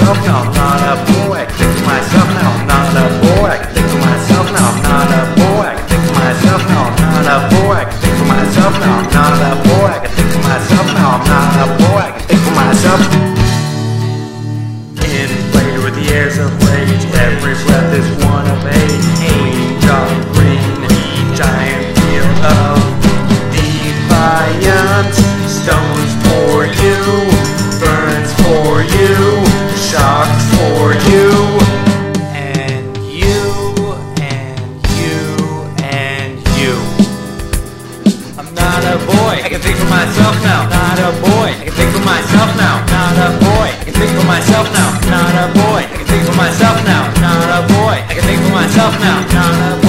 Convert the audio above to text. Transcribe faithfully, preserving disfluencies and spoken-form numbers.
myself now, I'm not a boy. I can think for myself now, I'm not a boy. I can think for myself now, I'm not a boy. I can think for myself now, I'm not a boy. I can think for myself now, I'm not a boy. I can think for myself now, I'm not a boy. I can think for myself. Inflated with the airs of rage, every breath is one of age. Green, jolly green, giant field of defiance. Stones for you, burns for you, shocks for you. And you, and you, and you. I'm not a boy, I can think for myself now. Not a boy, I can think for myself now. Not a boy, I can think for myself now. Not a boy, I can think for myself now. Not a boy, I can think for myself now. Not a boy.